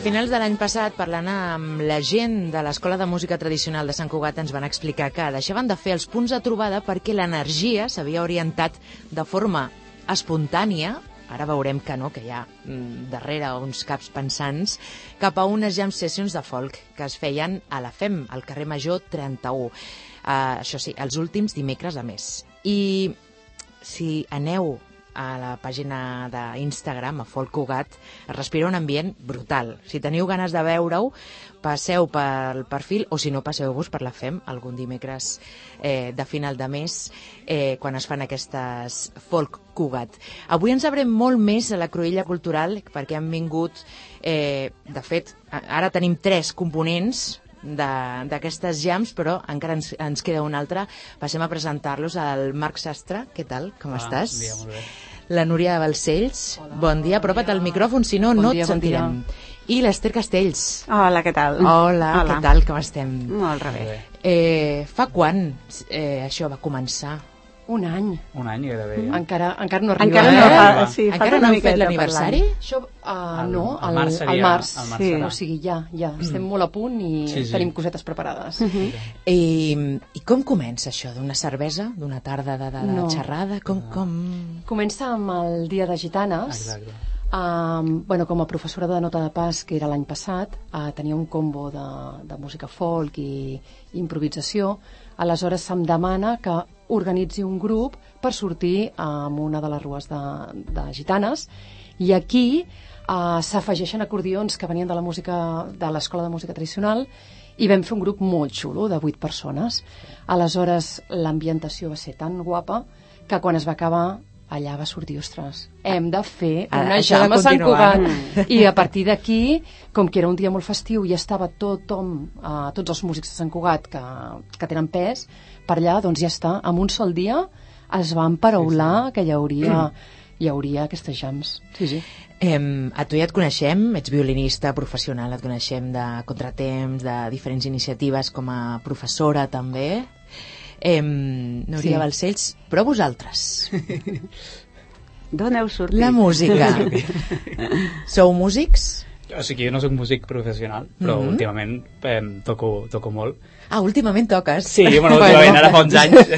finals de l'any passat, parlant amb la gent de l'Escola de Música Tradicional de Sant Cugat, ens van explicar que deixaven de fer els punts de trobada perquè l'energia s'havia orientat de forma espontània, ara veurem que no, que hi ha darrere uns caps pensants, cap a unes jam sessions de folk que es feien a la FEM, al carrer Major 31. Això sí, els últims dimecres de mes. I si aneu a la pàgina d'Instagram, a Folk Cugat, es respira un ambient brutal. Si teniu ganes de veure-ho, passeu pel perfil, o si no, passeu-vos per la FEM algun dimecres de final de mes, quan es fan aquestes Folk Cugat. Avui ens sabrem molt més a la Cruïlla Cultural, perquè han vingut, de fet, ara tenim 3 components d'aquestes jams, però encara ens queda un altre. Passem a presentar-los al Marc Sastre. Què tal? Com estàs? Bon dia, molt bé. La Núria de Balcells. Hola, bon dia, apropa't al micròfon, si no, no et sentirem. I l'Ester Castells. Hola, què tal? Hola, què tal, com estem? Molt bé. Fa quan això va començar? Un any. Un any gairebé. Encara no arriba. Encara no heu fet l'aniversari? Això, no, al març. Sí. O sigui, ja. Estem molt a punt i tenim cosetes preparades. I com comença això? D'una cervesa? D'una tarda de xerrada? Com? Comença amb el Dia de Gitanes. Exacte. Com a professora de nota de pas, que era l'any passat, tenia un combo de música folk i improvisació. Aleshores se'm demana que organitzi un grup per sortir amb una de les rues de gitanes, i aquí s'afegeixen acordions que venien de la música de l'Escola de Música Tradicional, i vam fer un grup molt xulo de 8 persones. Aleshores l'ambientació va ser tan guapa que quan es va acabar allà va sortir, ostres, hem de fer una jam a Sant Cugat. I a partir d'aquí, com que era un dia molt festiu i estava tothom, tots els músics de Sant Cugat que tenen pes, per allà, doncs ja està, en un sol dia es van paraular que hi hauria aquestes jams. Sí. A tu ja et coneixem, ets violinista professional, et coneixem de Contratemps, de diferents iniciatives com a professora també. Núria Balcells, però vosaltres d'on heu sortit? La música. Sou músics? O sigui, jo no soc músic professional, però últimament toco molt. Últimament toques? Sí, últimament, ara fa uns anys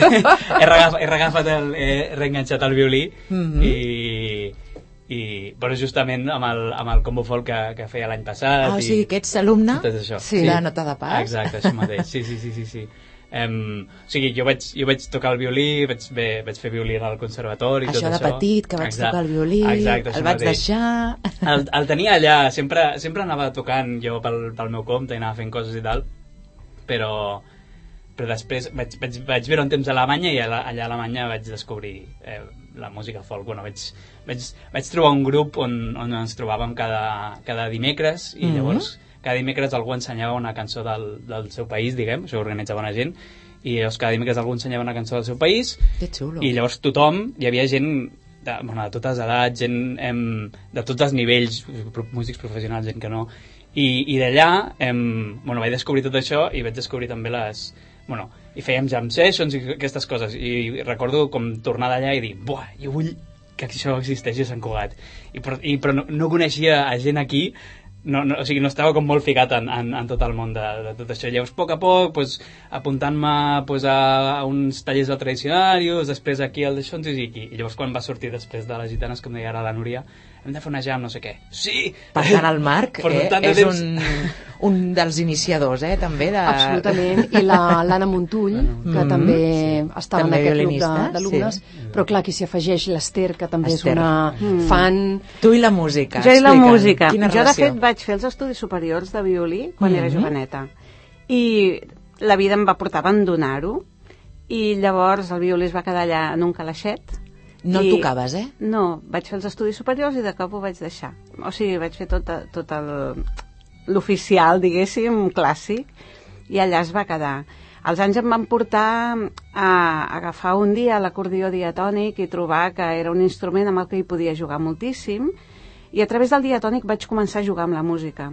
he reenganxat el violí i però justament amb el combo folk que feia l'any passat. O sigui que ets alumne de nota de pas? Exacte, això mateix, sí. O sigui, jo vaig tocar el violí, vaig fer violí al conservatori, això de petit, que vaig tocar el violí, el vaig deixar... El tenia allà, sempre anava tocant jo pel meu compte i anava fent coses i tal, però després vaig viure un temps a Alemanya i allà a Alemanya vaig descobrir la música folk. Vaig trobar un grup on ens trobàvem cada dimecres, i llavors cada dimecres algú ensenyava una cançó del seu país, diguem, això ho organitzava una gent, i llavors cada dimecres algú ensenyava una cançó del seu país, i llavors tothom, hi havia gent de totes edats, gent de tots els nivells, músics professionals, gent que no, i d'allà vaig descobrir tot això i vaig descobrir també i fèiem jam sessions i aquestes coses, i recordo com tornar d'allà i dir, buah, jo vull que això existeixi a Sant Cugat, però no coneixia a gent aquí. O sigui, no estava com molt ficat en tot el món de tot això. Llavors, a poc, apuntant-me a uns tallers de tradicionarios, després aquí al de Xonsis, i llavors quan va sortir després de les gitanes, com deia ara la Núria, hem de fer una jam, no sé què. Sí! Per tant, el Marc és un dels iniciadors, també. Absolutament. I l'Anna Montull, que també estava en aquest grup d'alumnes, però clar, aquí s'hi afegeix l'Ester, que també és una fan... Tu i la música. Jo i la música. Jo, de fet, vaig fer els estudis superiors de violí quan era joveneta. I la vida em va portar a abandonar-ho, i llavors el violí es va quedar allà en un calaixet. No el tocaves, No, vaig fer els estudis superiors i de cop ho vaig deixar. O sigui, vaig fer tot l'oficial, diguéssim, clàssic, i allà es va quedar. Els anys em van portar a agafar un dia l'acordió diatònic i trobar que era un instrument amb el que hi podia jugar moltíssim, i a través del diatònic vaig començar a jugar amb la música.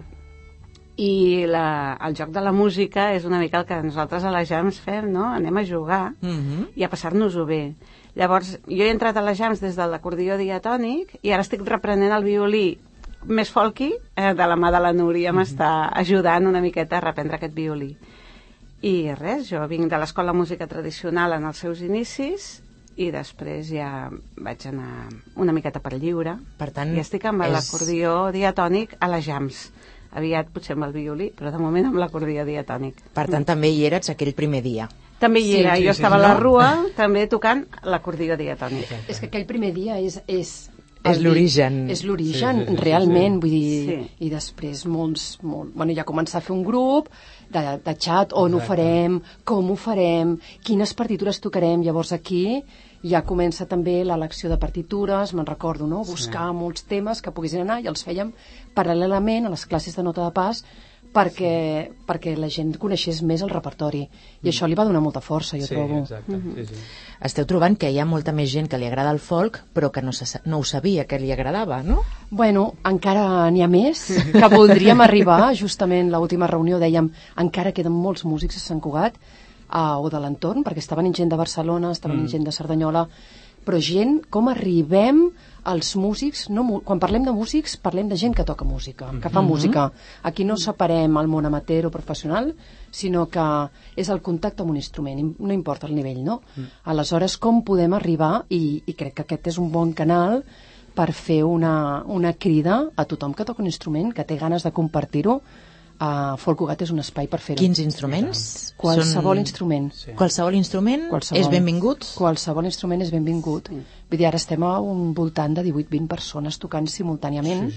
I el joc de la música és una mica el que nosaltres a les jams fem, no? Anem a jugar i a passar-nos-ho bé. Llavors, jo he entrat a les jams des de l'acordió diatònic i ara estic reprenent el violí més folky, de la mà de la Núria m'està ajudant una miqueta a reprendre aquest violí. I res, jo vinc de l'Escola de Música Tradicional en els seus inicis i després ja vaig anar una miqueta per lliure. Per tant, i estic amb l'acordió diatònic a les jams. Aviat potser amb el violí, però de moment amb l'acordió diatònic. Per tant, també hi eres aquell primer dia. També hi era, jo estava a la Rua també tocant l'acordió diatònic. És que aquell primer dia és l'origen. És l'origen, realment, vull dir, i després bueno, ja començar a fer un grup de xat, on ho farem, com ho farem, quines partitures tocarem, llavors aquí ja comença també l'elecció de partitures, me'n recordo, no? Buscar molts temes que poguessin anar i els fèiem paral·lelament a les classes de nota de pas perquè la gent coneixés més el repertori. I això li va donar molta força, jo trobo. Exacte. Sí. Esteu trobant que hi ha molta més gent que li agrada el folk, però que no ho sabia que li agradava, no? Bueno, encara n'hi ha més, que voldríem arribar. Justament l'última reunió dèiem encara queden molts músics a Sant Cugat, o de l'entorn, perquè estaven gent de Barcelona, estaven gent de Cerdanyola, però gent, com arribem als músics, quan parlem de músics, parlem de gent que toca música, que fa música. Aquí no separem el món amateur o professional, sinó que és el contacte amb un instrument, no importa el nivell, no? Aleshores, com podem arribar, i crec que aquest és un bon canal per fer una crida a tothom que toca un instrument, que té ganes de compartir-ho. Folk Cugat és un espai per fer-ho. Quins instruments? Qualsevol instrument. Sí. Qualsevol instrument és benvingut? Qualsevol instrument és benvingut. Vull dir, ara estem a un voltant de 18-20 persones tocant simultàniament.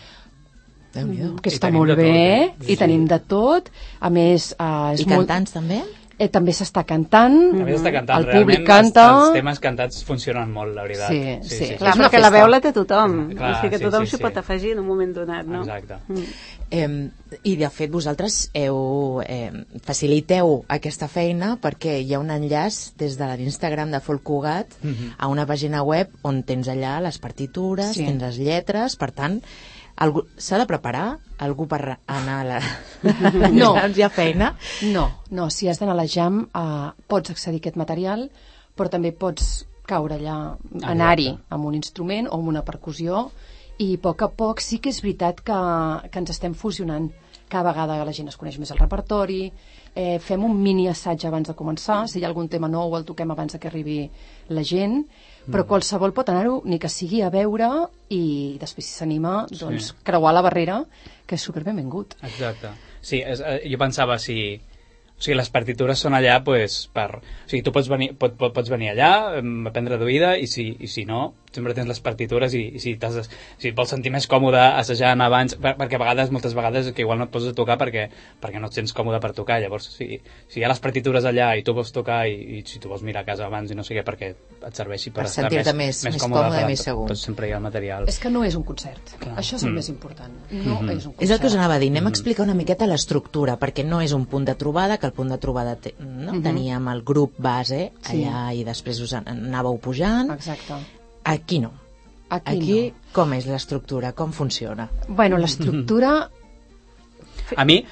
Que està molt bé, i tenim de tot. A més, i cantants també? També s'està cantant, el públic canta. Els temes cantats funcionen molt, la veritat. Sí. Clar, perquè la veu la té tothom. O sigui que tothom s'hi pot afegir en un moment donat, no? Exacte. I de fet vosaltres faciliteu aquesta feina perquè hi ha un enllaç des de l'Instagram de Folk Cugat a una pàgina web on tens allà les partitures, tens les lletres, per tant s'ha de preparar algú per anar a la... No. Hi ha feina? No, si has d'anar a la jam pots accedir a aquest material, però també pots caure allà, anar-hi amb un instrument o amb una percussió, i a poc sí que és veritat que ens estem fusionant. Cada vegada la gent es coneix més el repertori, fem un mini assaig abans de començar, si hi ha algun tema nou el toquem abans que arribi la gent, però qualsevol pot anar-ho, ni que sigui a veure, i després si s'anima, doncs creuar la barrera, que és superbenvingut. Exacte. Sí, jo pensava, o sigui, les partitures són allà pues, o sigui, tu pots venir allà, aprendre d'oïda, i si no, sempre tens les partitures, i si et vols sentir més còmode assajant abans, perquè moltes vegades que igual no et poses a tocar perquè no et sents còmode per tocar. Llavors, si hi ha les partitures allà i tu vols tocar, i si tu vols mirar a casa abans i no sé què, perquè et serveixi per estar més còmode i més segur. Doncs sempre hi ha el material. És que no és un concert. Clar. Això és el més important. No és un concert. És el que us anava a dir. Anem a explicar una miqueta l'estructura, perquè no és un punt de trobada, que el punt de trobada teníem el grup base allà i després us anàveu pujant. Exacte. Aquí no. Aquí com és l'estructura? Com funciona? Bueno, l'estructura... A mi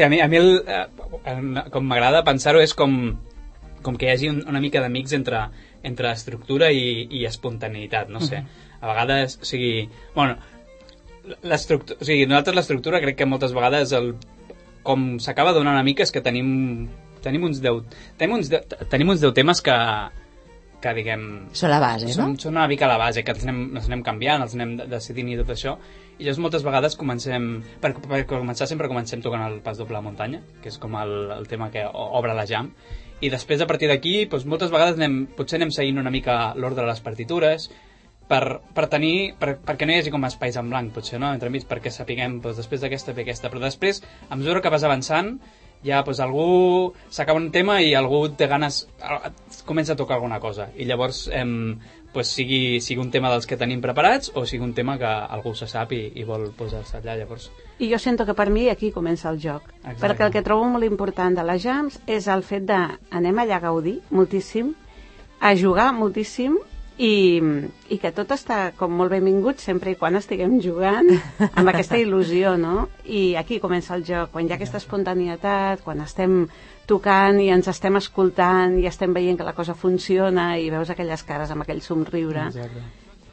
com m'agrada pensar-ho és com que hi hagi una mica de mix entre estructura i espontaneïtat, no sé. A vegades, o sigui... Bueno, nosaltres l'estructura crec que moltes vegades com s'acaba donant una mica és que tenim uns 10 temes que diguem... Són la base, no? Són una mica la base, que els anem canviant, els anem decidint i tot això. I llavors moltes vegades per començar sempre comencem tocant el Pas doble a muntanya, que és com el tema que obre la jam. I després a partir d'aquí, doncs, moltes vegades potser anem seguint una mica l'ordre de les partitures, perquè no hi hagi com espais en blanc, potser, no? Entremig, perquè sapiguem, doncs, després d'aquesta ve aquesta. Però després, a mesura que vas avançant, ja doncs, algú s'acaba un tema i algú té ganes, comença a tocar alguna cosa, i llavors doncs, sigui un tema dels que tenim preparats o sigui un tema que algú se sap i vol posar-se allà, llavors. I jo sento que per mi aquí comença el joc. Exacte. Perquè el que trobo molt important de les jams és el fet de anem allà a gaudir moltíssim, a jugar moltíssim, i que tot està com molt benvingut sempre i quan estiguem jugant amb aquesta il·lusió, no? I aquí comença el joc, quan hi ha aquesta espontaneïtat, quan estem tocant i ens estem escoltant i estem veient que la cosa funciona i veus aquelles cares amb aquell somriure. Exacte.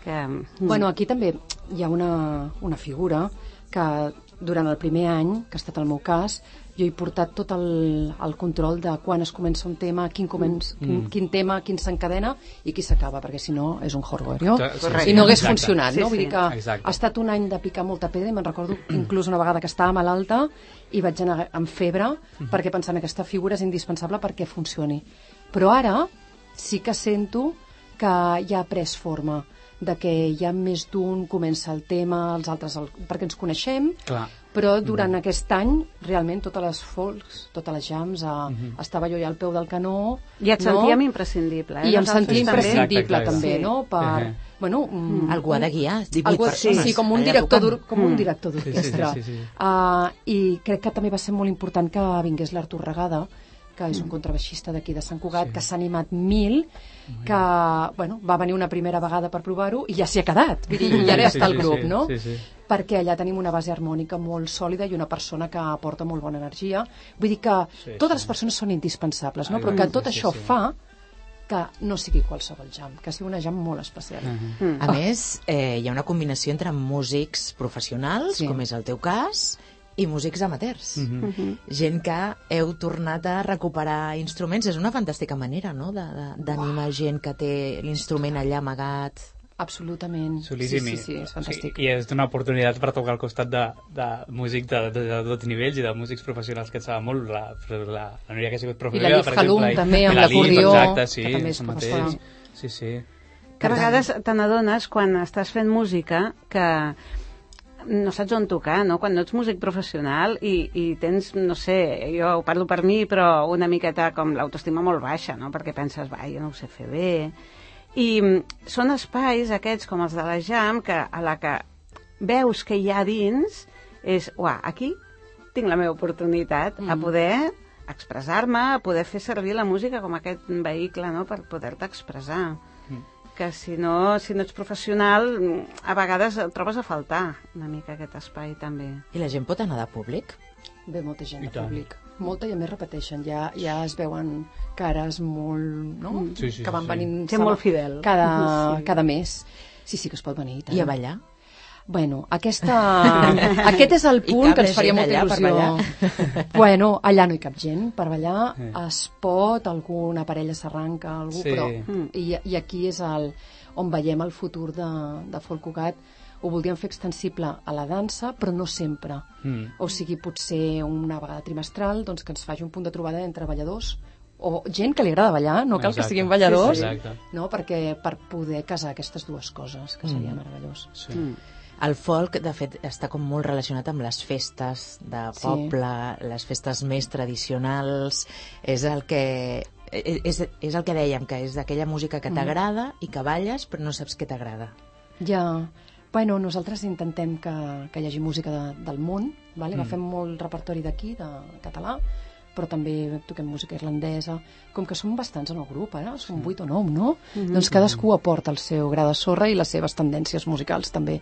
Bueno, aquí també hi ha una figura que durant el primer any, que ha estat el meu cas, jo he portat tot el control de quan es comença un tema, quin tema, quin s'encadena i qui s'acaba, perquè si no és un horror, no? I no hagués funcionat, no? Vull dir que ha estat un any de picar molta pedra i me'n recordo inclús una vegada que estava malalta i vaig anar amb febre perquè pensant que aquesta figura és indispensable perquè funcioni. Però ara sí que sento que ja ha pres forma, de que hi ha més d'un, comença el tema, els altres perquè ens coneixem. Clar. Però durant aquest any, realment, totes les folks, totes les jams, estava jo ja al peu del canó. I et sentíem imprescindible. I em sentia imprescindible, també, no? Bueno, algú ha de guiar, 18 persones. Sí, com un director d'orquestra. I crec que també va ser molt important que vingués l'Artur Regada, que és un contrabaixista d'aquí de Sant Cugat, que s'ha animat 1000, que va venir una primera vegada per provar-ho i ja s'hi ha quedat, i ara està el grup, no? Perquè allà tenim una base harmònica molt sòlida i una persona que aporta molt bona energia. Vull dir que totes les persones són indispensables, no? Però que tot això fa que no sigui qualsevol jam, que sigui una jam molt especial. A més, hi ha una combinació entre músics professionals, com és el teu cas, i músics amateurs. Gent que heu tornat a recuperar instruments. És una fantàstica manera, no?, d'animar gent que té l'instrument allà amagat. Absolutament. Solíssim. Sí, és fantàstic. I és una oportunitat per tocar al costat de músics de tots nivells i de músics professionals, que et sap molt. La Núria, que ha sigut professora, i la Liv Halum, també, amb l'acordió, que també és professora. Sí. Que a vegades te n'adones, quan estàs fent música, que no saps on tocar, no? Quan no ets músic professional i tens, no sé, jo ho parlo per mi, però una miqueta com l'autoestima molt baixa, no? Perquè penses, jo no ho sé fer bé. I són espais aquests, com els de la jam, que a la que veus que hi ha dins és, aquí tinc la meva oportunitat a poder expressar-me, a poder fer servir la música com aquest vehicle, no?, per poder-te expressar. Que si no ets professional, a vegades el trobes a faltar una mica aquest espai també. I la gent pot anar de públic? Ve molta gent de públic. Molta, i a més repeteixen, ja es veuen cares molt, no? Que van venint molt fidel. Cada mes. Sí, que es pot venir. I a ballar? Bueno, aquest és el punt que ens faria molta il·lusió. Bueno, allà no hi cap gent per ballar, es pot, alguna parella s'arranca, algú, però i aquí és on veiem el futur de Folk Cugat. Ho voldríem fer extensible a la dansa, però no sempre. O sigui, potser una vegada trimestral, doncs que ens faci un punt de trobada entre balladors o gent que li agrada ballar, no cal que siguin balladors, no? Perquè per poder casar aquestes dues coses, que seria meravellós. El folk, de fet, està com molt relacionat amb les festes de poble, les festes més tradicionals. És el que dèiem, que és d'aquella música que t'agrada i que balles, però no saps què t'agrada. Ja. Bueno, nosaltres intentem que hi hagi música del món, agafem molt repertori d'aquí, de català, però també toquem música irlandesa. Com que som bastants en el grup, som 8 o 9, no? Doncs cadascú aporta el seu gra de sorra i les seves tendències musicals també.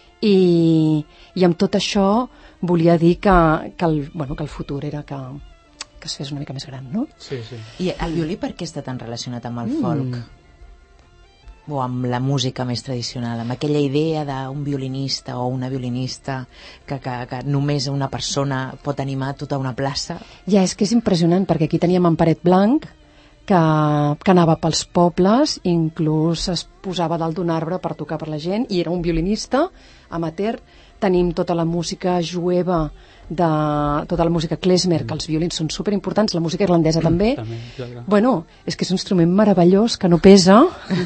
I amb tot això volia dir que el futur era que es fes una mica més gran, no? Sí. I el violí per què està tan relacionat amb el folk? O amb la música més tradicional, amb aquella idea d'un violinista o una violinista que només una persona pot animar tota una plaça? Ja, és que és impressionant, perquè aquí teníem en Paret Blanc, que anava pels pobles, inclús es posava dalt d'un arbre per tocar per la gent, i era un violinista amateur. Tenim tota la música jueva, tota la música klezmer, que els violins són superimportants, la música irlandesa també. Bueno, és que és un instrument meravellós, que no pesa.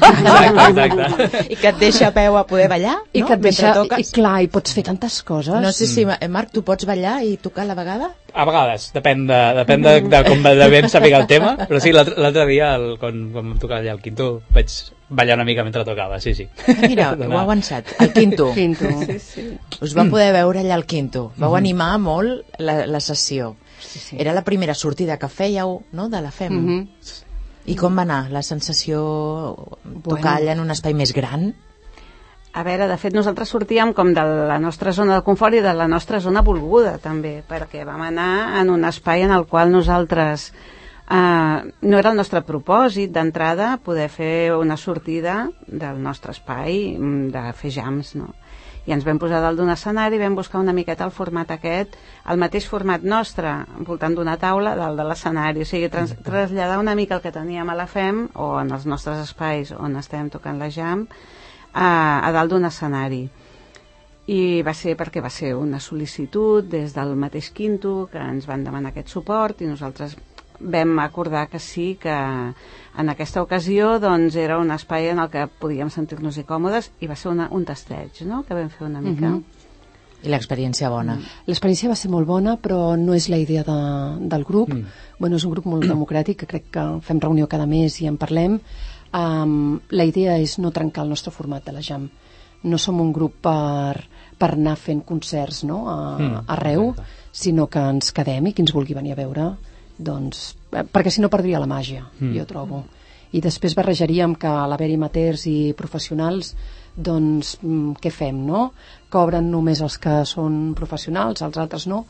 Exacte. I que et deixa a peu a poder ballar, no? I que et deixa, i clar, i pots fer tantes coses. No sé si, Marc, tu pots ballar i tocar a la vegada? A vegades, depèn de com de ben sàpiga el tema, però sí, l'altre dia, quan vam tocar allà al Quinto, vaig ballar una mica mentre tocava, sí. Mira, ho ha avançat, al Quinto. Sí. Us va poder veure allà al Quinto. Vau animar molt la sessió. Sí. Era la primera sortida que fèieu, no?, de la FEM. I com va anar la sensació tocar allà en un espai més gran? A veure, de fet, nosaltres sortíem com de la nostra zona de confort i de la nostra zona volguda, també, perquè vam anar en un espai en el qual nosaltres No era el nostre propòsit d'entrada poder fer una sortida del nostre espai, de fer jams, no? I ens vam posar dalt d'un escenari, vam buscar una miqueta el format aquest, el mateix format nostre, voltant d'una taula dalt de l'escenari, o sigui, traslladar una mica el que teníem a la FEM o en els nostres espais on estem tocant la jam a dalt d'un escenari. I va ser perquè va ser una sol·licitud des del mateix Quinto que ens van demanar aquest suport i nosaltres vam acordar que sí, que en aquesta ocasió doncs, era un espai en el que podíem sentir-nos-hi còmodes i va ser un tasteig, no?, que vam fer una mica. I l'experiència bona. L'experiència va ser molt bona, però no és la idea del grup. Bueno, és un grup molt democràtic, que crec que fem reunió cada mes i en parlem. La idea és no trencar el nostre format de la jam. No som un grup per anar fent concerts, no?, arreu, sinó que ens quedem i qui ens vulgui venir a veure, doncs, perquè si no perdria la màgia, jo trobo. I després barrejaríem que a l'haver-hi amateurs i professionals, doncs, què fem, no? Cobren només els que són professionals, els altres no.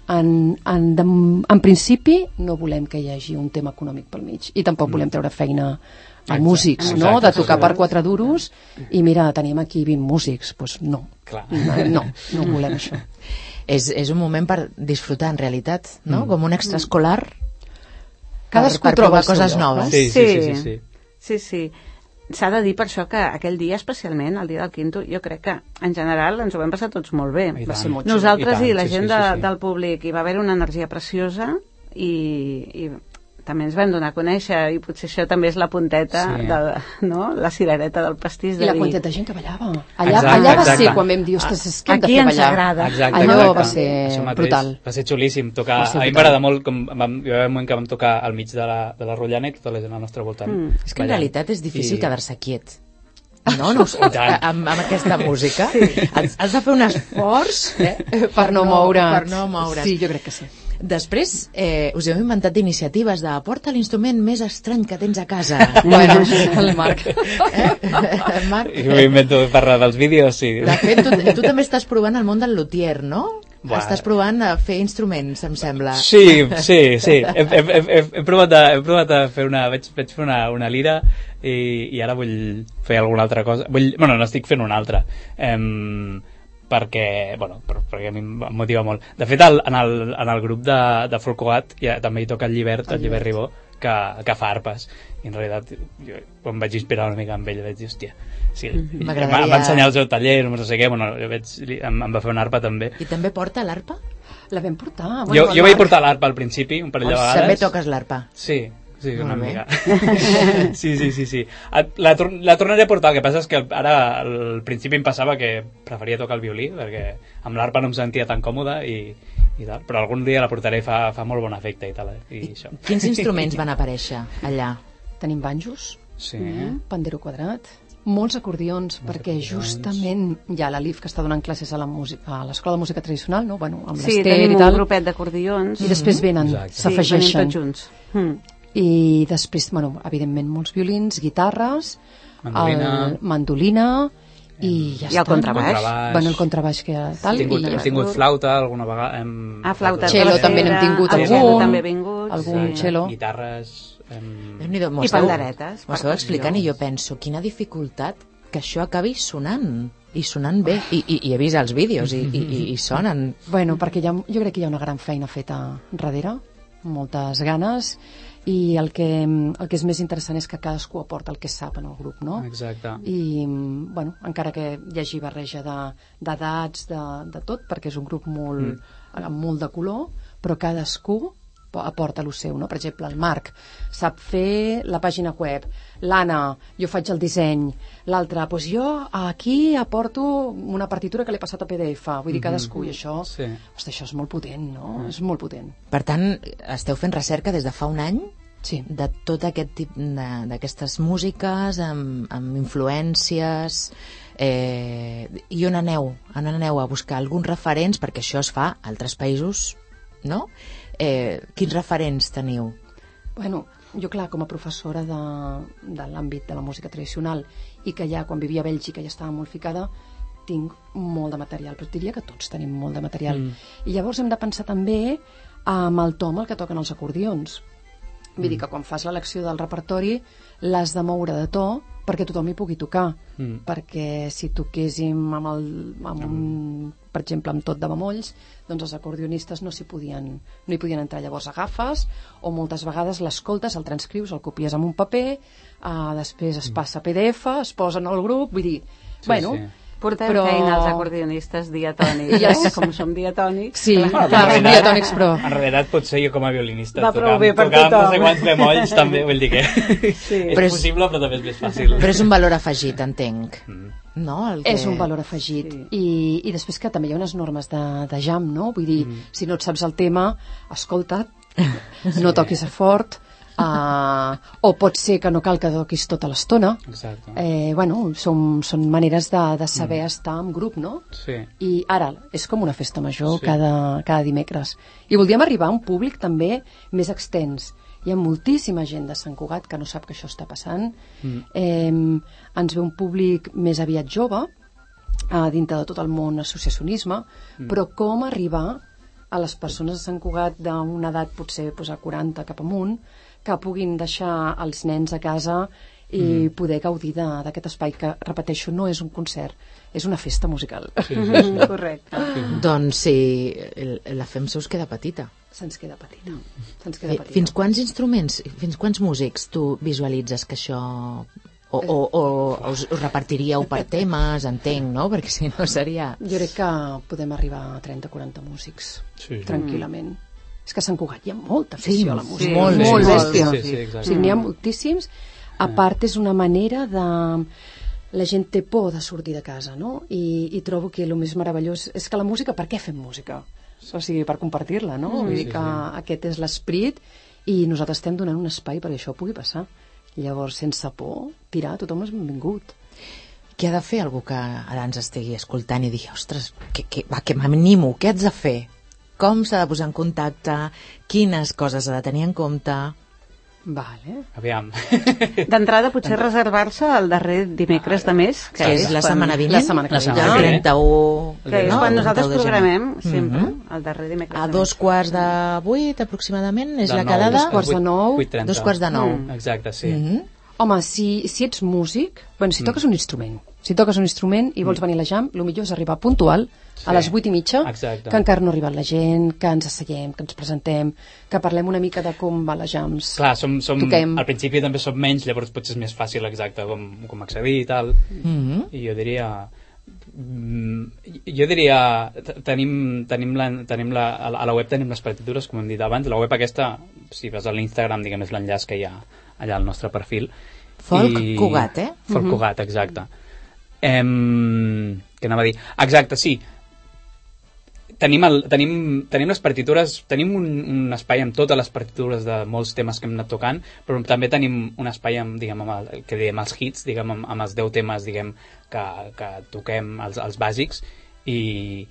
En principi no volem que hi hagi un tema econòmic pel mig i tampoc volem treure feina a músics, no? De tocar per 4 duros i mira, tenim aquí 20 músics, doncs no. No volem això. És un moment per disfrutar, en realitat, no? Com un extraescolar cadascú per troba provar coses noves. Sí. S'ha de dir per això que aquell dia especialment, el dia del Quinto, jo crec que en general ens ho vam passar tots molt bé. Va ser molt Nosaltres i la gent del públic, hi va haver una energia preciosa i també ens vam donar a conèixer i potser això també és la punteta, no? La cirereta del pastís. I la quantitat de gent que ballava. Allà va ser quan vam dir, ostres, és que hem de fer ballar. Aquí ens agrada. Allò va ser brutal. Va ser xulíssim tocar. A mi m'agrada molt, hi va haver un moment que vam tocar al mig de la rotllana i tota la gent al nostre voltant. És que en realitat és difícil quedar-se quiet. No, amb aquesta música. Has de fer un esforç per no moure's. Sí, jo crec que sí. Després us heu inventat iniciatives de porta l'instrument més estrany que tens a casa. Bueno, el Marc. Marc. I ho invento per dels vídeos, sí. De fet, tu també estàs provant el món del luthier, no? Estàs provant a fer instruments, em sembla. Sí. He provat a fer vaig fer una lira i ara vull fer alguna altra cosa. Bueno, n'estic fent una altra. Perquè a mi em motiva molt. De fet, en el grup de Folkoat també hi toca el Llibert Ribó, que fa arpes. I en realitat, jo em vaig inspirar una mica amb ell, vaig dir, hòstia, sí, em va ensenyar el seu taller, no sé què, em va fer una arpa també. I també porta l'arpa? La vam portar. Jo vaig portar l'arpa al principi, un parell de vegades. També toques l'arpa? Sí, una mica. Sí. La tornaré a portar, el que passa és que ara al principi em passava que preferia tocar el violí, perquè amb l'arpa no em sentia tan còmode i tal, però algun dia la portaré, fa molt bon efecte i tal. Això. Quins instruments van aparèixer allà? Tenim banjos, pandero quadrat, molts acordions, perquè justament hi ha l'Alif que està donant classes a l'Escola de Música Tradicional, no? Bueno, amb l'Ester i tal. Sí, tenim un grupet d'acordions. I després venen, s'afegeixen. Sí, venim tots junts. I després, evidentment, molts violins, guitarres, mandolina i ja està. I el contrabaix. El contrabaix que tal. Hem tingut flauta alguna vegada. Flauta. Cello també n'hem tingut algun cello. Guitarres. I panderetes. M'ho esteu explicant i jo penso, quina dificultat que això acabi sonant. I sonant bé, i he vist els vídeos i sonen. Bueno, perquè jo crec que hi ha una gran feina feta darrere, moltes ganes, i el que és més interessant és que cadascú aporta el que sap en el grup, no? Exacte. I, encara que hi hagi barreja d'edats, de tot, perquè és un grup amb molt de color, però cadascú aporta el seu, no? Per exemple, el Marc sap fer la pàgina web, l'Anna, jo faig el disseny, l'altre, doncs jo aquí aporto una partitura que l'he passat a PDF, vull dir, cadascú, i això, això és molt potent, no? És molt potent. Per tant, esteu fent recerca des de fa un any? Sí. De tot aquest tipus d'aquestes músiques, amb influències, i on aneu a buscar alguns referents, perquè això es fa a altres països, no? Quins referents teniu? Bueno, jo clar, com a professora de l'àmbit de la música tradicional i que ja quan vivia a Bèlgica ja estava molt ficada, tinc molt de material, però diria que tots tenim molt de material. I llavors hem de pensar també amb el to amb el que toquen els acordions. Vull dir que quan fas l'elecció del repertori l'has de moure de to perquè tothom hi pugui tocar. Perquè si toquéssim per exemple, amb tot de bemolls, doncs els acordionistes no hi podien entrar. Llavors agafes, o moltes vegades l'escoltes, el transcrius, el copies amb un paper, després es passa a PDF, es posa en el grup, vull dir, Portem feina als acordionistes diatònics, com som diatònics. Sí, clar, som diatònics, però... En realitat, potser jo com a violinista va prou bé per tocar tothom. No sé quants bemolls, també, vull dir que és possible, però també és més fàcil. Però és un valor afegit, entenc. No? És un valor afegit. I després que també hi ha unes normes de jam, no? Vull dir, si no et saps el tema, escolta't, no toquis a fort, o pot ser que no cal que toquis tota l'estona. Exacte. Són maneres de saber estar en grup, no? Sí. I ara és com una festa major cada dimecres. I voldríem arribar a un públic també més extens. Hi ha moltíssima gent de Sant Cugat que no sap que això està passant. Ens ve un públic més aviat jove, dintre de tot el món associacionisme, però com arribar a les persones de Sant Cugat d'una edat potser a 40 cap amunt, que puguin deixar els nens a casa i poder gaudir d'aquest espai que, repeteixo, no és un concert, és una festa musical. Correcte. Doncs si la FEM se us queda petita. Se'ns queda petita. Fins quants instruments, fins quants músics tu visualitzes que això... O us repartiríeu per temes, entenc, no? Perquè si no seria... Jo crec que podem arribar a 30-40 músics, tranquil·lament. És que a Sant Cugat hi ha molta afició a la música. Molt bèstia. O sigui, n'hi ha moltíssims. A part, és una manera de... La gent té por de sortir de casa, no? I trobo que el més meravellós és que la música, per què fem música? O sigui, per compartir-la, no? Vull dir que aquest és l'esperit i nosaltres estem donant un espai perquè això pugui passar. Llavors, sense por, tirar, tothom és benvingut. Què ha de fer algú que ara ens estigui escoltant i digui, ostres, que m'animo, què haig de fer? Com s'ha de posar en contacte? Quines coses ha de tenir en compte? Vale. Aviam. D'entrada, potser reservar-se el darrer dimecres de mes, que és la setmana vinent? La setmana que ve. El 31... Que és quan nosaltres programem, sempre, el darrer dimecres a de mes. 7:45, aproximadament, és la quedada? 8:45. 8:45. Exacte, sí. Home, si ets músic, si toques un instrument, i vols venir a la jam, el millor és arribar puntual a les 8:30, que encara no ha arribat la gent, que ens asseiem, que ens presentem, que parlem una mica de com va les jams. Clar, al principi també som menys, llavors potser és més fàcil, exacte, com accedir i tal. I jo diria tenim a la web tenim les partitures, com hem dit abans. La web aquesta, si vas a l'Instagram, diguem, és l'enllaç que hi ha allà al nostre perfil. Folk Cugat, Folk Cugat, exacte. Què anava a dir? Exacte, sí. Tenim les partitures, tenim un espai amb totes les partitures de molts temes que hem anat tocant, però també tenim un espai amb que diem els hits, diguem, amb els 10 temes, diguem, que toquem els bàsics, i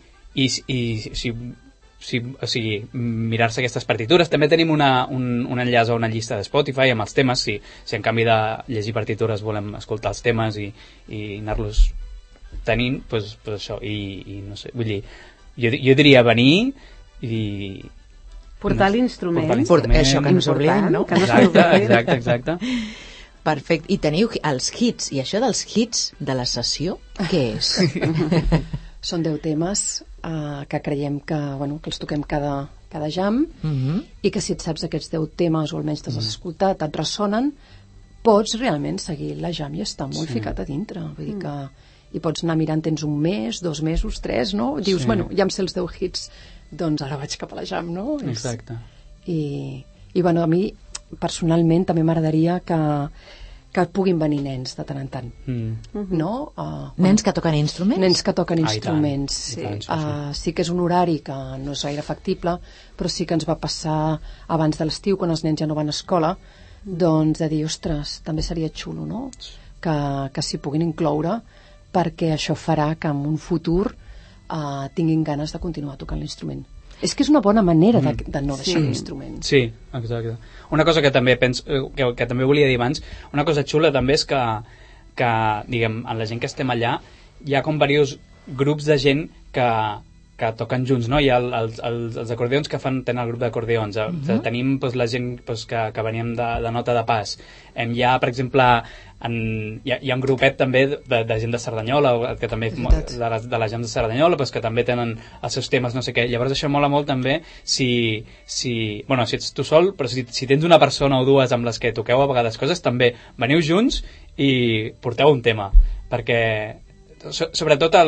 o sigui, mirar-se aquestes partitures. També tenim un enllaç a una llista de Spotify amb els temes, si en canvi de llegir partitures volem escoltar els temes i anar-los tenint, doncs això, i no sé, vull dir, jo diria venir i... Portar l'instrument. Això que no s'oblidem, no? Exacte. Perfecte. I teniu els hits, i això dels hits de la sessió, què és? Són 10 temes que creiem que els toquem cada jam, i que si et saps aquests 10 temes, o almenys te'ls has escoltat, et ressonen, pots realment seguir la jam i estar molt ficat a dintre. Vull dir que hi pots anar mirant, tens un mes, 2 mesos, 3, no? Dius, ja em sé els 10 hits, doncs ara vaig cap a la jam, no? Exacte. I a mi, personalment, també m'agradaria que puguin venir nens de tant en tant, no? Nens que toquen instruments? Nens que toquen instruments. Sí que és un horari que no és gaire factible, però sí que ens va passar abans de l'estiu, quan els nens ja no van a escola, doncs de dir, ostres, també seria xulo, no? Que s'hi puguin incloure, perquè això farà que en un futur tinguin ganes de continuar tocant l'instrument. És que és una bona manera de no deixar l'instrument. Sí, exacte. Una cosa que també penso, que també volia dir abans, una cosa xula també és que diguem, en la gent que estem allà hi ha com diversos grups de gent que que toquen junts, no? Hi ha els acordions que tenen el grup d'acordions, tenim doncs, la gent doncs, que veníem de nota de pas, hi ha, per exemple, hi ha un grupet també de gent de Cerdanyola, que també de la gent de Cerdanyola, doncs, que també tenen els seus temes, no sé què. Llavors això mola molt també si ets tu sol, però si tens una persona o dues amb les que toqueu a vegades coses, també veniu junts i porteu un tema, perquè sobretot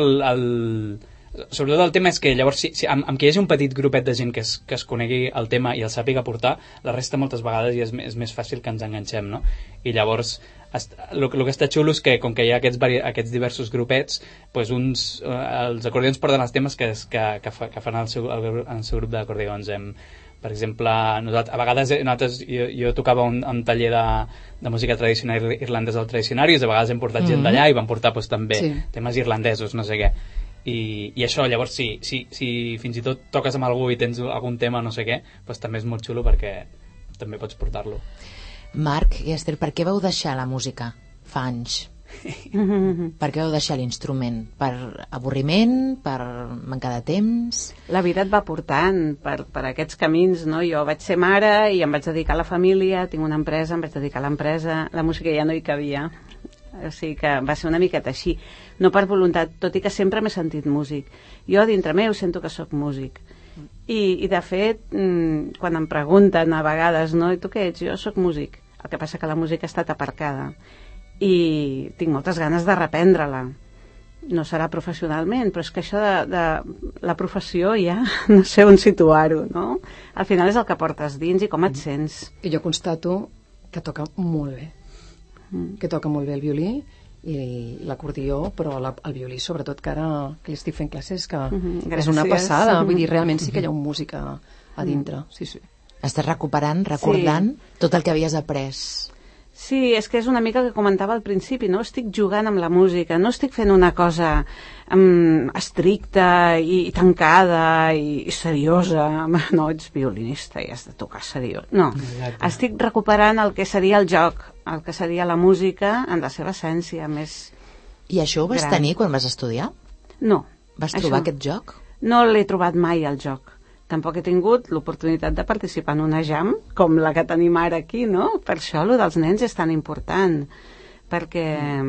el tema és que llavors amb que hi hagi un petit grupet de gent que es conegui el tema i el sàpiga portar, la resta moltes vegades ja és més fàcil que ens enganxem, no? I llavors el que està xulo és que com que hi ha aquests diversos grupets, doncs els acordions porten els temes que fan el seu grup d'acordions. Per exemple, a vegades jo tocava un taller de música tradicional irlandesa al Tradicionaris, a vegades hem portat gent d'allà i van portar també temes irlandesos, no sé què. I això, llavors, si fins i tot toques amb algú i tens algun tema, no sé què, doncs també és molt xulo perquè també pots portar-lo. Marc i Esther, per què vau deixar la música fa anys? Per què vau deixar l'instrument? Per avorriment? Per manca de temps? La vida et va portant per aquests camins, no? Jo vaig ser mare i em vaig dedicar a la família, tinc una empresa, em vaig dedicar a l'empresa, la música ja no hi cabia. O sigui que va ser una miqueta així, no per voluntat, tot i que sempre m'he sentit músic. Jo dintre meu sento que sóc músic. I de fet, quan em pregunten a vegades, no, i tu què ets? Jo sóc músic. El que passa que la música ha estat aparcada i tinc moltes ganes de reprendre-la. No serà professionalment, però és que això de la professió ja no sé on situar-ho, no? Al final és el que portes dins i com et sents. I jo constato que toca molt bé. Que toca molt bé el violí i l'acordió, però el violí sobretot que ara que li estic fent classes que és una passada, vull dir, realment sí que hi ha un músic a dintre. Sí. Estàs recuperant, recordant tot el que havies après. Sí, és que és una mica el que comentava al principi, no? Estic jugant amb la música, no estic fent una cosa estricta i tancada i seriosa. No, ets violinista i has de tocar seriós. No, estic recuperant el que seria el joc, el que seria la música en la seva essència més I això ho vas tenir quan vas estudiar? No. Vas trobar aquest joc? No l'he trobat mai, el joc. Tampoc he tingut l'oportunitat de participar en una jam, com la que tenim ara aquí, no? Per això el dels nens és tan important, perquè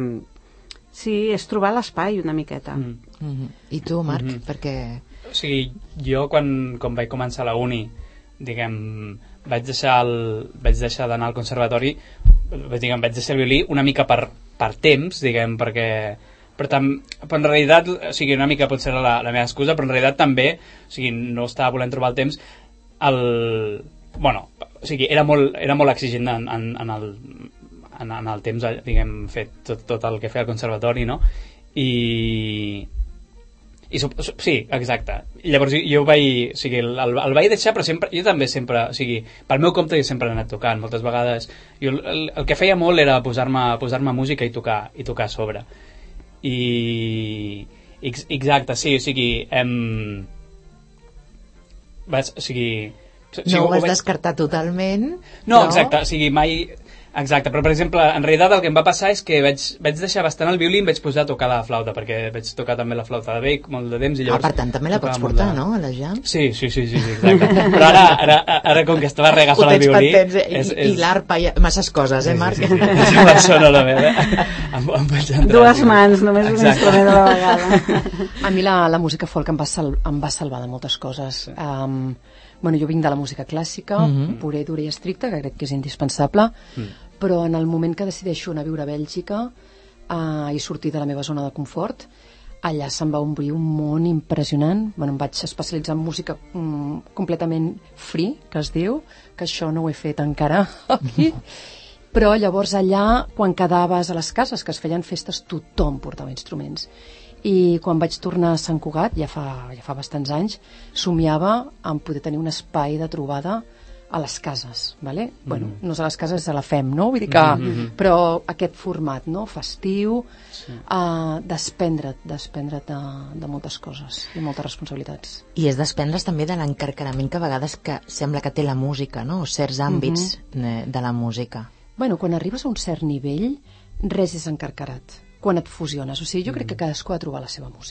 sí, és trobar l'espai una miqueta. I tu, Marc, perquè... O sigui, jo quan vaig començar a la uni, diguem, vaig deixar d'anar al conservatori, vaig deixar el violí una mica per temps, diguem, perquè... Però en realitat, o sigui, una mica pot ser la meva excusa, però en realitat també, o sigui, no estava volent trobar el temps, bueno, o sigui, era molt exigent en el temps, diguem, fet tot el que feia al conservatori, no? Sí, exacte. Llavors jo vaig, o sigui, el vaig deixar, però jo també sempre, o sigui, pel meu compte jo sempre he anat tocant, moltes vegades. Jo el que feia molt era posar-me música i tocar a sobre. Exacte, sí, o sigui no ho vas descartar totalment, no, però... exacte, o sigui, mai exacte, però per exemple, en realitat el que em va passar és que vaig deixar bastant el violí i em vaig posar a tocar la flauta, perquè vaig tocar també la flauta de bec molt de temps i llavors... per tant també la pots portar, no, a la jam? Sí, exacte. Però ara com que estava reagafant el violí... I l'arpa, masses coses, Marc? Això no la meva, dues mans, només un instrument a la vegada. A mi la música folk em va salvar de moltes coses. Bueno, jo vinc de la música clàssica, pura i dura i estricta, que crec que és indispensable, però en el moment que decideixo anar a viure a Bèlgica i sortir de la meva zona de confort, allà se'm va obrir un món impressionant. Bueno, em vaig especialitzar en música completament free, que es diu, que això no ho he fet encara aquí, però llavors allà, quan quedaves a les cases que es feien festes, tothom portava instruments. I quan vaig tornar a Sant Cugat, ja fa bastants anys, somiava en poder tenir un espai de trobada a les cases, ¿vale? Bueno, no és a les cases, a la FEM, no? Vull dir que... Però aquest format, no? Festiu, desprendre't de moltes coses i moltes responsabilitats. I és desprendre's també de l'encarcarament que a vegades que sembla que té la música, no? O certs àmbits de la música. Bueno, quan arribes a un cert nivell, res és encarcarat. Quan et fusiones, o sigui, jo crec que cadascú ha de trobar la seva música.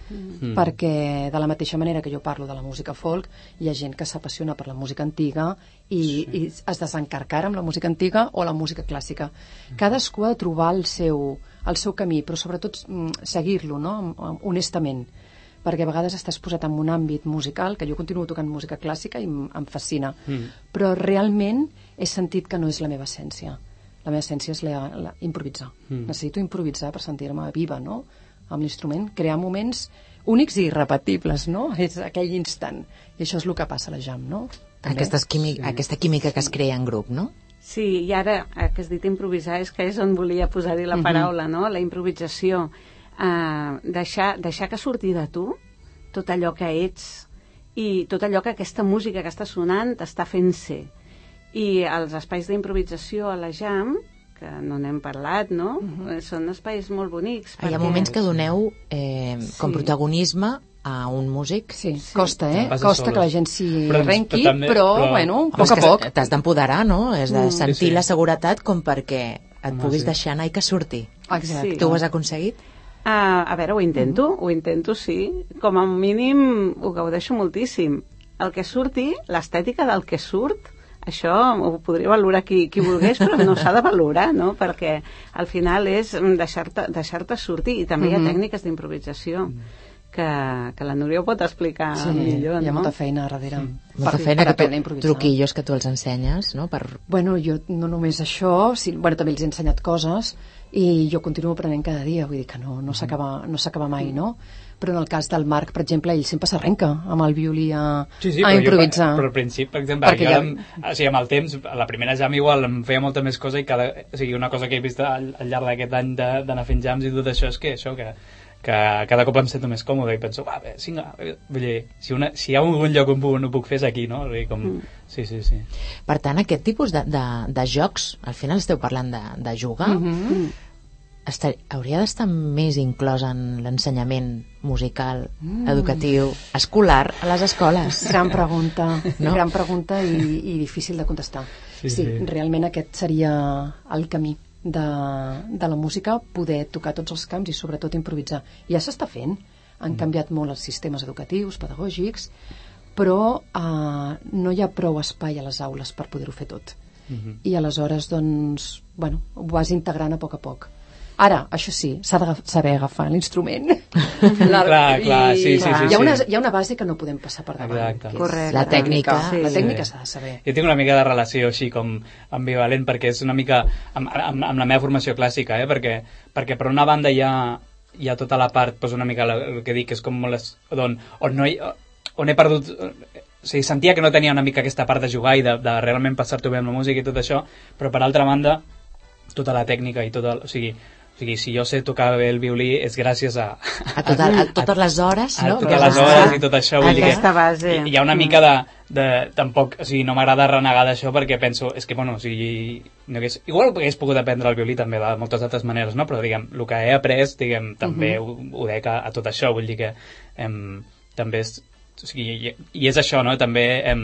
perquè de la mateixa manera que jo parlo de la música folk, hi ha gent que s'apassiona per la música antiga i es desencarcara amb la música antiga o la música clàssica. Cadascú ha de trobar el seu camí, però sobretot seguir-lo, no? Honestament, perquè a vegades estàs posat en un àmbit musical, que jo continuo tocant música clàssica i em fascina, però realment he sentit que no és la meva essència. La meva essència és improvisar. Necessito improvisar per sentir-me viva, no?, amb l'instrument, crear moments únics i irrepetibles, no? És aquell instant. I això és el que passa a la jam, no? Aquesta química que es crea en grup, no? Sí, i ara que has dit improvisar és que és on volia posar-hi la paraula, no? La improvisació. Deixar que surti de tu tot allò que ets i tot allò que aquesta música que està sonant t'està fent ser. I els espais d'improvisació a la jam, que no n'hem parlat, no? Són espais molt bonics. Hi ha moments que doneu com protagonisme a un músic. Sí. Costa, Costa que la gent s'hi arrenqui, però, bueno, a poc a poc. T'has d'empoderar, no? És de sentir la seguretat com perquè et puguis deixar anar i que surti. Exacte. Tu ho has aconseguit? A veure, ho intento, sí. Com a mínim ho gaudeixo moltíssim. El que surti, l'estètica del que surt, això ho podria valorar qui volgués, però no s'ha de valorar, no? Perquè al final és deixar-te sortir. I també hi ha tècniques d'improvisació que la Núria ho pot explicar millor, no? Hi ha molta feina a darrere. Molta feina, truquillos que tu els ensenyes, no? Bueno, jo no només això, també els he ensenyat coses i jo continuo aprenent cada dia, vull dir que no s'acaba mai, no? Però en el cas del Marc, per exemple, ell sempre s'arrenca amb el violí a improvisar. Però al principi, per exemple, amb el temps, a la primera jam igual em feia molta més cosa i una cosa que he vist al llarg d'aquest any d'anar fent jams i tot això és que cada cop em sento més còmode i penso, vull dir, si hi ha algun lloc on ho puc fer és aquí, no? Sí. Per tant, aquest tipus de jocs, al final esteu parlant de jugar, hauria d'estar més inclòs en l'ensenyament musical, educatiu, escolar a les escoles. Gran pregunta, no? Gran pregunta i difícil de contestar. Sí, realment aquest seria el camí de la música, poder tocar tots els camps i sobretot improvisar. Ja s'està fent, han canviat molt els sistemes educatius, pedagògics, però no hi ha prou espai a les aules per poder-ho fer tot. I aleshores, doncs, ho vas integrant a poc. Ara, això sí, s'ha de saber agafar l'instrument. Clar, sí. Hi ha una base que no podem passar per davant. Correcte. La tècnica. La tècnica s'ha de saber. Jo tinc una mica de relació així com ambivalent, perquè és una mica amb la meva formació clàssica, perquè per una banda hi ha tota la part, una mica el que dic, és com on he perdut... O sigui, sentia que no tenia una mica aquesta part de jugar i de realment passar-t'ho bé amb la música i tot això, però per altra banda, tota la tècnica i tot el... O sigui, si jo sé tocar bé el violí és gràcies a totes les hores, no? A totes les hores i tot això. Vull dir aquesta base. Hi ha una mica tampoc, o sigui, no m'agrada renegar d'això perquè penso, és que, o sigui, igual hagués pogut aprendre el violí també de moltes altres maneres, no? Però, diguem, el que he après, també ho dec a tot això, vull dir que també és... O sigui, i és això, no? També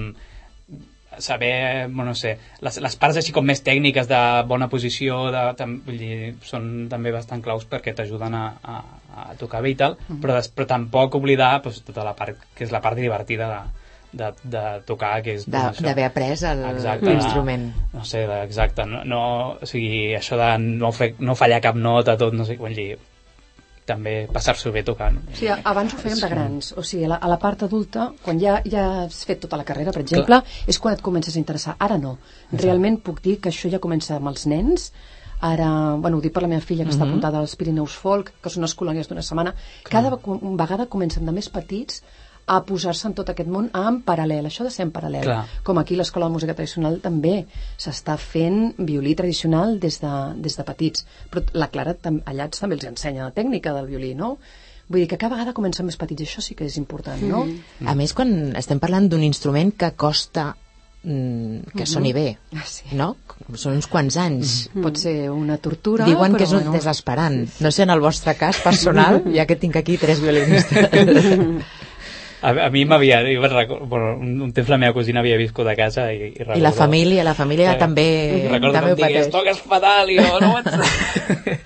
saber, les parts així com més tècniques de bona posició, vull dir, són també bastant claus perquè t'ajuden a tocar bé i tal, però tampoc oblidar tota la part, que és la part divertida de tocar, que és d'haver après l'instrument. No sé, exacte. O sigui, això de no fallar cap nota, tot, no sé, vull dir, també passar-s'ho bé tocant. Sí, abans ho fèiem de grans, o sigui, a la part adulta, quan ja has fet tota la carrera, per exemple, és quan et comences a interessar. Ara no. Realment puc dir que això ja comença amb els nens. Ara, ho dic per la meva filla que està apuntada als Pirineus Folk, que són unes colònies d'una setmana. Cada vegada comencen de més petits a posar-se en tot aquest món en paral·lel, això de ser en paral·lel. Clar. Com aquí l'Escola de Música Tradicional també s'està fent violí tradicional des de petits, però la Clara allà també els ensenya la tècnica del violí, no? Vull dir que cada vegada comencen més petits, això sí que és important, no? A més, quan estem parlant d'un instrument que costa que soni bé, no? Són uns quants anys. Pot ser una tortura, diuen que és desesperant. No sé en el vostre cas personal, ja que tinc aquí 3 violinistes. A mi m'havia... un temps la meva cosina havia viscut a casa i recordo... I la família també ho pateix. Toques fatal i jo no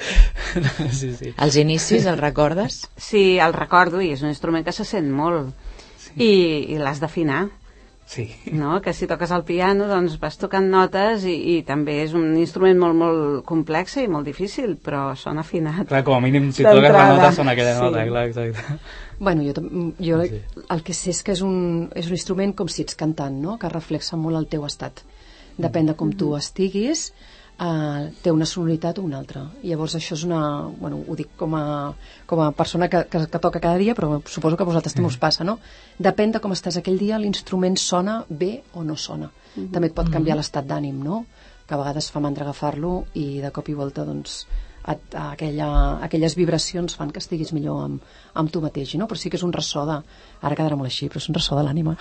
Sí, sí. Els inicis, els recordes? Sí, el recordo, i és un instrument que se sent molt. I l'has d'afinar. Sí. No? Que si toques el piano doncs vas tocant notes i també és un instrument molt, molt complex i molt difícil, però sona afinat. Clar, com a mínim, si toques la nota sona aquella nota, clar, exacte. Bueno, jo el que sé és que és un instrument com si ets cantant, no? Que reflexa molt el teu estat. Depèn de com tu estiguis, té una sonoritat o una altra. I llavors això és bueno, ho dic com a persona que toca cada dia, però suposo que a vosaltres també us passa, no? Depèn de com estàs aquell dia, l'instrument sona bé o no sona. També et pot canviar l'estat d'ànim, no? Que a vegades fa mandra agafar-lo i de cop i volta, doncs, aquelles vibracions fan que estiguis millor amb tu mateix, no? Però sí que és un ressò de... Ara quedarà molt així, però és un ressò de l'ànima.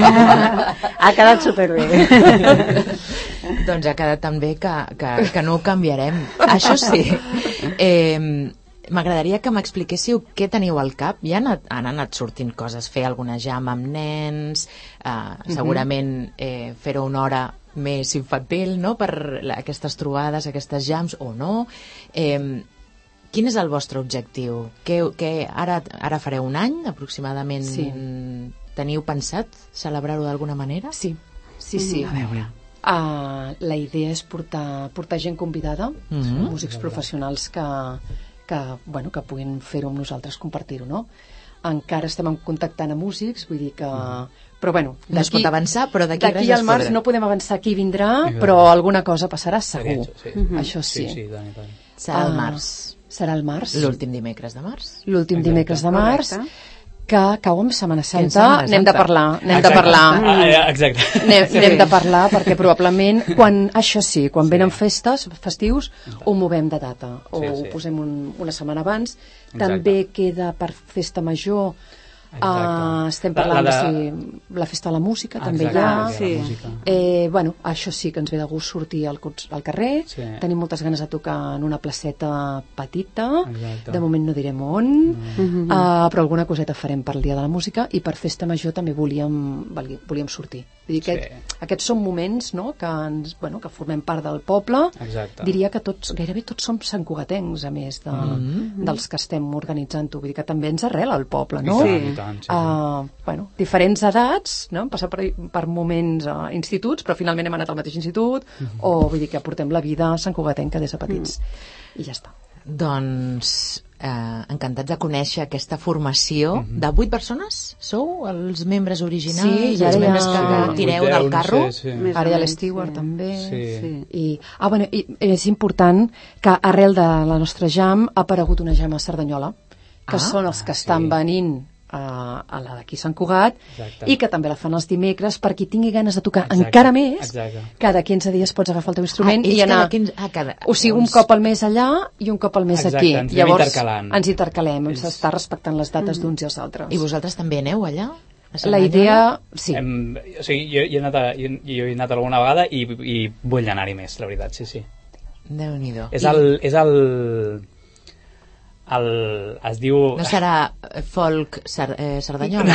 Ha quedat superbé. Doncs ha quedat tan bé que no ho canviarem. Això sí, m'agradaria que m'expliquéssiu què teniu al cap. Ja han anat sortint coses, fer alguna jam amb nens, segurament fer-ho una hora més infantil, no?, per aquestes trobades, aquestes jams, o no. Quin és el vostre objectiu? Ara fareu un any, aproximadament. Sí. Teniu pensat celebrar-ho d'alguna manera? Sí. A veure. La idea és portar gent convidada, músics professionals que puguin fer-ho amb nosaltres, compartir-ho, no? Encara estem contactant a músics, vull dir que... Però bueno, no es pot avançar, però d'aquí res al març no podem avançar qui vindrà, però alguna cosa passarà segur. Això sí. Serà el març. Serà el març. L'últim dimecres de març. L'últim dimecres de març, que cau amb Setmana Santa. N'hem de parlar. Exacte. N'hem de parlar perquè probablement, quan venen festius, ho movem de data o ho posem una setmana abans. També queda per festa major. Estem parlant de la festa de la música, també hi ha. Bueno, això sí que ens ve de gust sortir al carrer. Tenim moltes ganes de tocar en una placeta petita. De moment no direm on, però alguna coseta farem per el Dia de la Música, i per festa major també volíem sortir. Vull dir que aquests són moments, no?, que formem part del poble. Diria que gairebé tots som santcugatencs, a més dels que estem organitzant-ho. Vull dir que també ens arrela el poble, no? Diferents edats, no? Hem passat per moments instituts, però finalment hem anat al mateix institut, o vull dir que portem la vida santcugatenca des de petits. I ja està. Doncs encantats de conèixer aquesta formació. De 8 persones sou els membres originals? Sí, els membres que tireu del carro? Ara hi ha l'Stewart també. I és important que arrel de la nostra jam ha aparegut una jam a Cerdanyola, que són els que estan venint a la d'aquí Sant Cugat, i que també la fan els dimecres, per qui tingui ganes de tocar encara més. Cada 15 dies pots agafar el teu instrument i anar, o sigui, un cop al mes allà i un cop al mes aquí. Llavors ens intercalem, ens està respectant les dates d'uns i els altres. I vosaltres també aneu allà? La idea, sí. O sigui, jo he anat alguna vegada i vull anar-hi més, la veritat, sí. Déu-n'hi-do. Es diu... No serà folk Cerdanyola?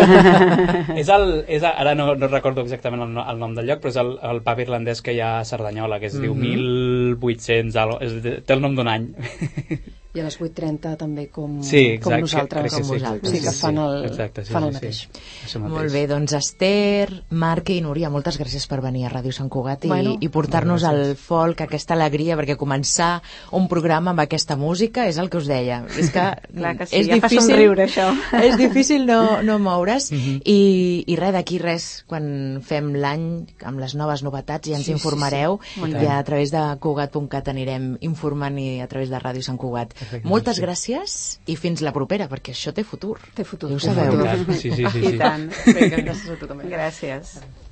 Ara no recordo exactament el nom del lloc, però és el pub irlandès que hi ha a Cerdanyola, que es diu 1800, té el nom d'un any. I a les 8:30 també com nosaltres. Sí, que fan el mateix. Molt bé, doncs Esther, Marc i Núria, moltes gràcies per venir a Ràdio Sant Cugat i portar-nos al folk, aquesta alegria, perquè començar un programa amb aquesta música és el que us deia. És que és difícil, és difícil no moure's. I res, d'aquí res, quan fem l'any amb les noves novetats ja ens informareu, i a través de Cugat.cat anirem informant, i a través de Ràdio Sant Cugat. Moltes gràcies i fins la propera, perquè això té futur. Té futur. Ho sabeu. Sí. I tant. Gràcies a tu també. Gràcies.